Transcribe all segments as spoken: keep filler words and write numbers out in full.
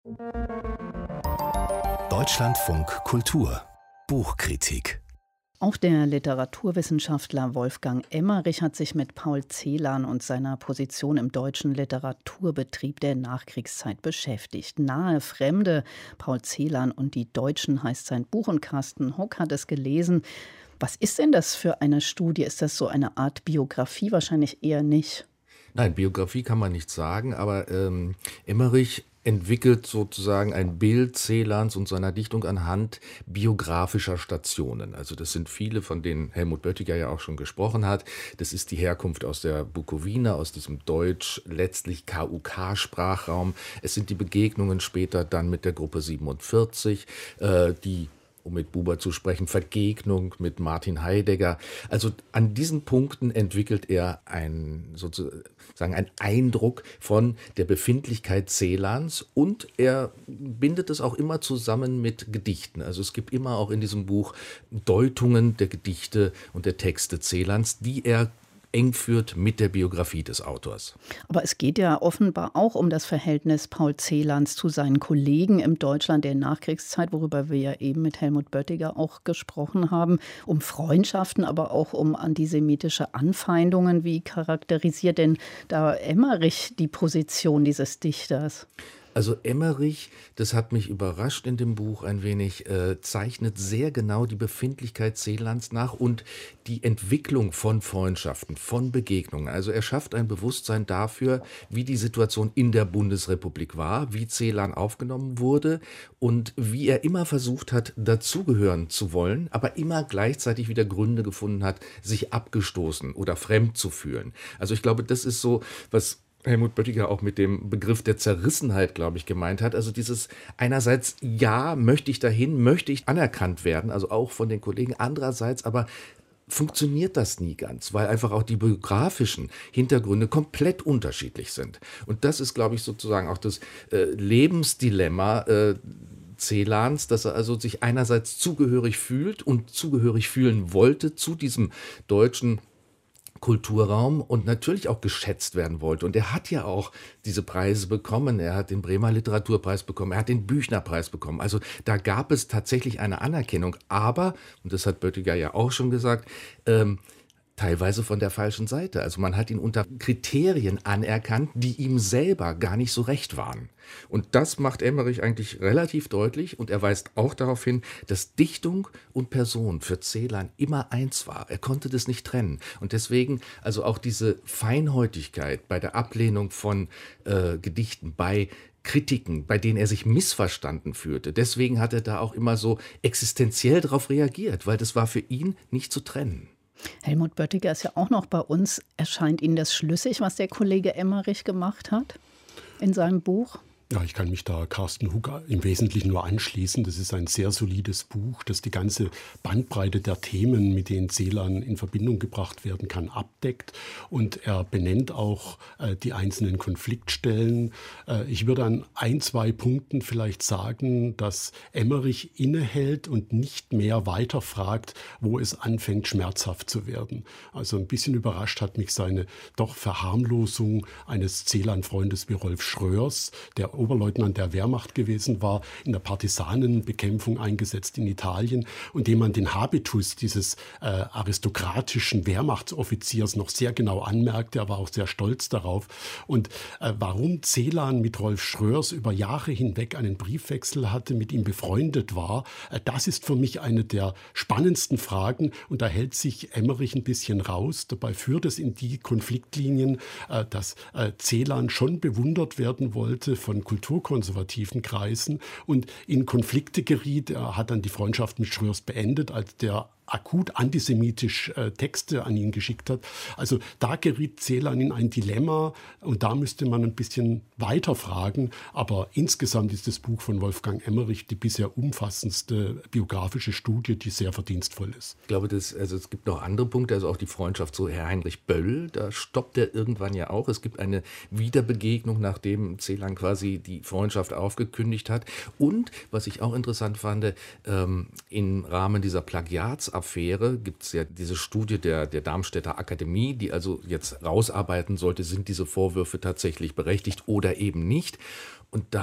Deutschlandfunk Kultur Buchkritik. Auch der Literaturwissenschaftler Wolfgang Emmerich hat sich mit Paul Celan und seiner Position im deutschen Literaturbetrieb der Nachkriegszeit beschäftigt. Nahe Fremde, Paul Celan und die Deutschen heißt sein Buch und Carsten Hock hat es gelesen. Was ist denn das für eine Studie? Ist das so eine Art Biografie? Wahrscheinlich eher nicht. Nein, Biografie kann man nicht sagen, aber ähm, Emmerich entwickelt sozusagen ein Bild Celans und seiner Dichtung anhand biografischer Stationen. Also das sind viele, von denen Helmut Böttiger ja auch schon gesprochen hat. Das ist die Herkunft aus der Bukowina, aus diesem Deutsch, letztlich K U K-Sprachraum. Es sind die Begegnungen später dann mit der Gruppe siebenundvierzig, äh, die um mit Buber zu sprechen, Vergegnung mit Martin Heidegger. Also an diesen Punkten entwickelt er ein, sozusagen einen Eindruck von der Befindlichkeit Celans und er bindet es auch immer zusammen mit Gedichten. Also es gibt immer auch in diesem Buch Deutungen der Gedichte und der Texte Celans, die er eng führt mit der Biografie des Autors. Aber es geht ja offenbar auch um das Verhältnis Paul Celans zu seinen Kollegen im Deutschland der Nachkriegszeit, worüber wir ja eben mit Helmut Böttiger auch gesprochen haben, um Freundschaften, aber auch um antisemitische Anfeindungen. Wie charakterisiert denn da Emmerich die Position dieses Dichters? Also Emmerich, das hat mich überrascht in dem Buch ein wenig, äh, zeichnet sehr genau die Befindlichkeit Celans nach und die Entwicklung von Freundschaften, von Begegnungen. Also er schafft ein Bewusstsein dafür, wie die Situation in der Bundesrepublik war, wie Celan aufgenommen wurde und wie er immer versucht hat, dazugehören zu wollen, aber immer gleichzeitig wieder Gründe gefunden hat, sich abgestoßen oder fremd zu fühlen. Also ich glaube, das ist so, was Helmut Böttiger auch mit dem Begriff der Zerrissenheit, glaube ich, gemeint hat. Also dieses einerseits, ja, möchte ich dahin, möchte ich anerkannt werden, also auch von den Kollegen. Andererseits aber funktioniert das nie ganz, weil einfach auch die biografischen Hintergründe komplett unterschiedlich sind. Und das ist, glaube ich, sozusagen auch das äh, Lebensdilemma äh, Celans, dass er also sich einerseits zugehörig fühlt und zugehörig fühlen wollte zu diesem deutschen Kulturraum und natürlich auch geschätzt werden wollte. Und er hat ja auch diese Preise bekommen. Er hat den Bremer Literaturpreis bekommen, er hat den Büchnerpreis bekommen. Also da gab es tatsächlich eine Anerkennung. Aber, und das hat Böttiger ja auch schon gesagt, ähm, teilweise von der falschen Seite. Also man hat ihn unter Kriterien anerkannt, die ihm selber gar nicht so recht waren. Und das macht Emmerich eigentlich relativ deutlich und er weist auch darauf hin, dass Dichtung und Person für Celan immer eins war. Er konnte das nicht trennen. Und deswegen also auch diese Feinhäutigkeit bei der Ablehnung von äh, Gedichten, bei Kritiken, bei denen er sich missverstanden fühlte. Deswegen hat er da auch immer so existenziell darauf reagiert, weil das war für ihn nicht zu trennen. Helmut Böttiger ist ja auch noch bei uns. Erscheint Ihnen das schlüssig, was der Kollege Emmerich gemacht hat in seinem Buch? Ja, ich kann mich da Carsten Hook im Wesentlichen nur anschließen. Das ist ein sehr solides Buch, das die ganze Bandbreite der Themen, mit denen Celan in Verbindung gebracht werden kann, abdeckt. Und er benennt auch äh, die einzelnen Konfliktstellen. Äh, ich würde an ein, zwei Punkten vielleicht sagen, dass Emmerich innehält und nicht mehr weiterfragt, wo es anfängt, schmerzhaft zu werden. Also ein bisschen überrascht hat mich seine doch Verharmlosung eines Celan-Freundes wie Rolf Schröers, der Oberleutnant der Wehrmacht gewesen war, in der Partisanenbekämpfung eingesetzt in Italien und dem man den Habitus dieses äh, aristokratischen Wehrmachtsoffiziers noch sehr genau anmerkte. Er war auch sehr stolz darauf. Und äh, warum Celan mit Rolf Schröers über Jahre hinweg einen Briefwechsel hatte, mit ihm befreundet war, äh, das ist für mich eine der spannendsten Fragen und da hält sich Emmerich ein bisschen raus. Dabei führt es in die Konfliktlinien, äh, dass äh, Celan schon bewundert werden wollte von kulturkonservativen Kreisen und in Konflikte geriet. Er hat dann die Freundschaft mit Schröers beendet, als der akut antisemitisch äh, Texte an ihn geschickt hat. Also da geriet Celan in ein Dilemma und da müsste man ein bisschen weiter fragen. Aber insgesamt ist das Buch von Wolfgang Emmerich die bisher umfassendste biografische Studie, die sehr verdienstvoll ist. Ich glaube, das, also es gibt noch andere Punkte, also auch die Freundschaft zu Herr Heinrich Böll, da stoppt er irgendwann ja auch. Es gibt eine Wiederbegegnung, nachdem Celan quasi die Freundschaft aufgekündigt hat. Und, was ich auch interessant fand, ähm, im Rahmen dieser Plagiats Affäre gibt es ja diese Studie der, der Darmstädter Akademie, die also jetzt rausarbeiten sollte, sind diese Vorwürfe tatsächlich berechtigt oder eben nicht. Und da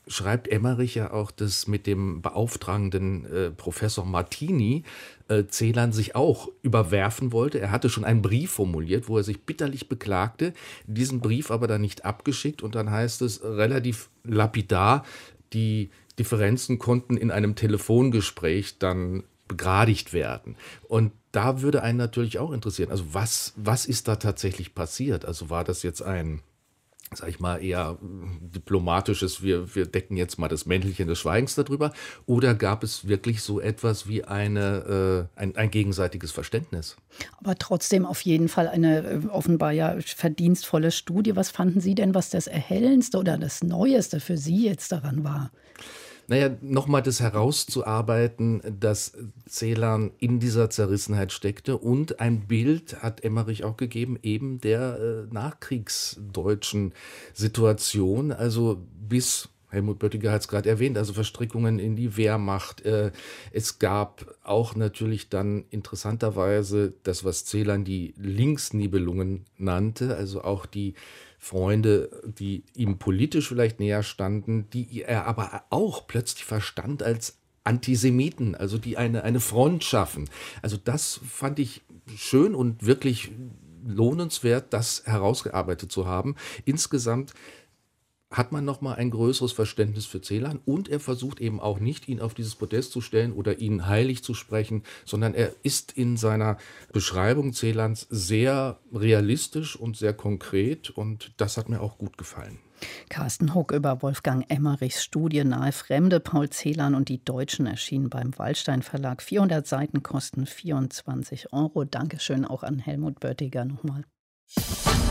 schreibt Emmerich ja auch, dass mit dem beauftragenden äh, Professor Martini äh, Celan sich auch überwerfen wollte. Er hatte schon einen Brief formuliert, wo er sich bitterlich beklagte, diesen Brief aber dann nicht abgeschickt. Und dann heißt es relativ lapidar, die Differenzen konnten in einem Telefongespräch dann begradigt werden. Und da würde einen natürlich auch interessieren, also was, was ist da tatsächlich passiert? Also war das jetzt ein, sag ich mal, eher diplomatisches, wir, wir decken jetzt mal das Mäntelchen des Schweigens darüber, oder gab es wirklich so etwas wie eine, äh, ein, ein gegenseitiges Verständnis? Aber trotzdem auf jeden Fall eine äh, offenbar ja verdienstvolle Studie. Was fanden Sie denn, was das Erhellendste oder das Neueste für Sie jetzt daran war? Naja, nochmal das herauszuarbeiten, dass Celan in dieser Zerrissenheit steckte, und ein Bild hat Emmerich auch gegeben, eben der äh, nachkriegsdeutschen Situation, also bis, Helmut Böttiger hat es gerade erwähnt, also Verstrickungen in die Wehrmacht. Äh, es gab auch natürlich dann interessanterweise das, was Celan die Linksnibelungen nannte, also auch die Freunde, die ihm politisch vielleicht näher standen, die er aber auch plötzlich verstand als Antisemiten, also die eine, eine Front schaffen. Also das fand ich schön und wirklich lohnenswert, das herausgearbeitet zu haben. Insgesamt hat man noch mal ein größeres Verständnis für Celan, und er versucht eben auch nicht, ihn auf dieses Podest zu stellen oder ihn heilig zu sprechen, sondern er ist in seiner Beschreibung Celans sehr realistisch und sehr konkret, und das hat mir auch gut gefallen. Carsten Huck über Wolfgang Emmerichs Studie Nahe Fremde, Paul Celan und die Deutschen, erschienen beim Wallstein Verlag. vierhundert Seiten kosten vierundzwanzig Euro. Dankeschön auch an Helmut Böttiger nochmal.